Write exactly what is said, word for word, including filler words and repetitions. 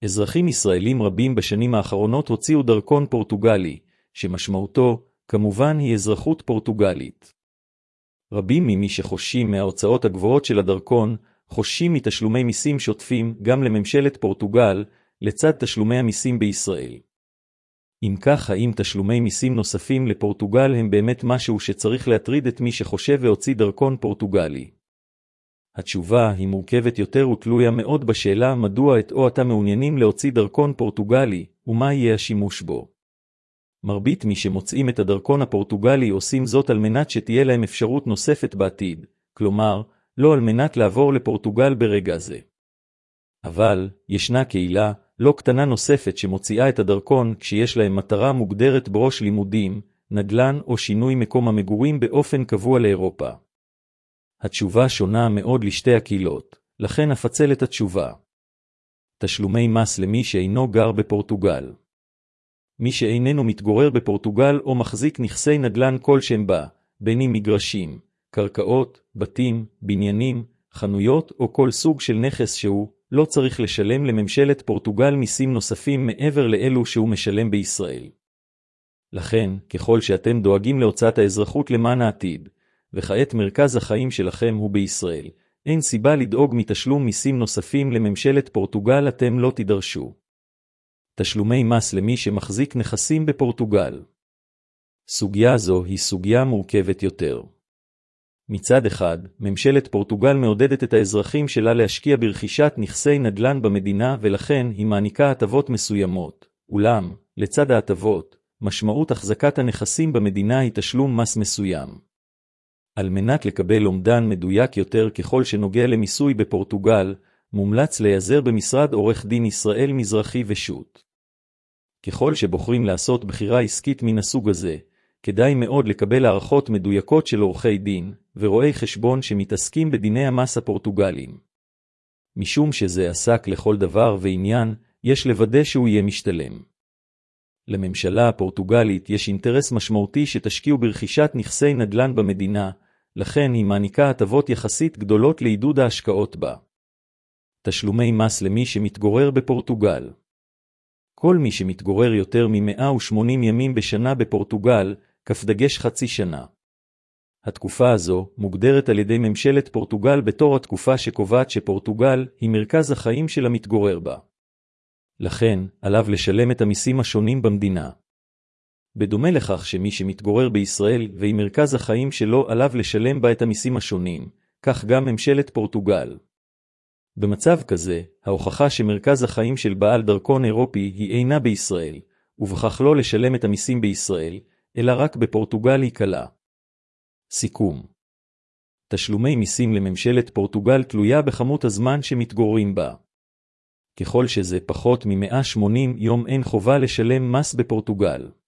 אזרחים ישראלים רבים בשנים האחרונות הוציאו דרכון פורטוגלי, שמשמעותו, כמובן, היא אזרחות פורטוגלית. רבים ממי שחושים מההוצאות הגבוהות של הדרכון, חושים מתשלומי מיסים שוטפים גם לממשלת פורטוגל, לצד תשלומי המיסים בישראל. אם כך, האם תשלומי מיסים נוספים לפורטוגל הם באמת משהו שצריך להטריד את מי שחושב והוציא דרכון פורטוגלי? התשובה היא מורכבת יותר ותלויה מאוד בשאלה מדוע את או אתה מעוניינים להוציא דרכון פורטוגלי, ומה יהיה השימוש בו. מרבית מי שמוצאים את הדרכון הפורטוגלי עושים זאת על מנת שתהיה להם אפשרות נוספת בעתיד, כלומר, לא על מנת לעבור לפורטוגל ברגע זה. אבל, ישנה קהילה, לא קטנה נוספת שמוציאה את הדרכון כשיש להם מטרה מוגדרת בראש לימודים, נדל"ן או שינוי מקום המגורים באופן קבוע לאירופה. התשובה שונה מאוד לשתי הקהילות, לכן אפצל את התשובה. תשלומי מס למי שאינו גר בפורטוגל. מי שאיננו מתגורר בפורטוגל או מחזיק נכסי נדל"ן כלשהם בה, בין אם מגרשים, קרקעות, בתים, בניינים, חנויות או כל סוג של נכס שהוא, לא צריך לשלם לממשלת פורטוגל מיסים נוספים מעבר לאלו שהוא משלם בישראל. לכן, ככל שאתם דואגים להוצאת האזרחות למען העתיד, וכעת מרכז החיים שלכם הוא בישראל, אין סיבה לדאוג מתשלום מיסים נוספים לממשלת פורטוגל אתם לא תידרשו. תשלומי מס למי שמחזיק נכסים בפורטוגל. סוגיה זו היא סוגיה מורכבת יותר. מצד אחד, ממשלת פורטוגל מעודדת את האזרחים שלה להשקיע ברכישת נכסי נדל"ן במדינה ולכן היא מעניקה הטבות מסוימות. אולם, לצד ההטבות, משמעות החזקת הנכסים במדינה היא תשלום מס מסוים. על מנת לקבל אומדן מדויק יותר ככל שנוגע למיסוי בפורטוגל, מומלץ להיעזר במשרד עורך דין ישראל מזרחי ושות'. ככל שבוחרים לעשות בחירה עסקית מן הסוג הזה, כדאי מאוד לקבל הערכות מדויקות של עורכי דין ורואי חשבון שמתעסקים בדיני המס הפורטוגליים. משום שזה עסק לכל דבר ועניין, יש לוודא שהוא יהיה משתלם. לממשלה הפורטוגלית יש אינטרס משמעותי שתשקיעו ברכישת נכסי נדל"ן במדינה, לכן היא מעניקה הטבות יחסית גדולות לעידוד ההשקעות בה. תשלומי מס למי שמתגורר בפורטוגל. כל מי שמתגורר יותר מ-מאה ושמונים ימים בשנה בפורטוגל, כף דגש חצי שנה. התקופה הזו מוגדרת על ידי ממשלת פורטוגל בתור התקופה שקובעת שפורטוגל היא מרכז החיים של המתגורר בה. לכן, עליו לשלם את המיסים השונים במדינה. בדומה לכך שמי שמתגורר בישראל והיא מרכז החיים שלו עליו לשלם בה את המיסים השונים, כך גם ממשלת פורטוגל. במצב כזה, ההוכחה שמרכז החיים של בעל דרכון אירופי היא אינה בישראל, ובכך לא לשלם את המיסים בישראל, אלא רק בפורטוגל היא קלה. סיכום. תשלומי מיסים לממשלת פורטוגל תלויה בכמות הזמן שמתגוררים בה. ככל שזה פחות מ-מאה ושמונים יום אין חובה לשלם מס בפורטוגל.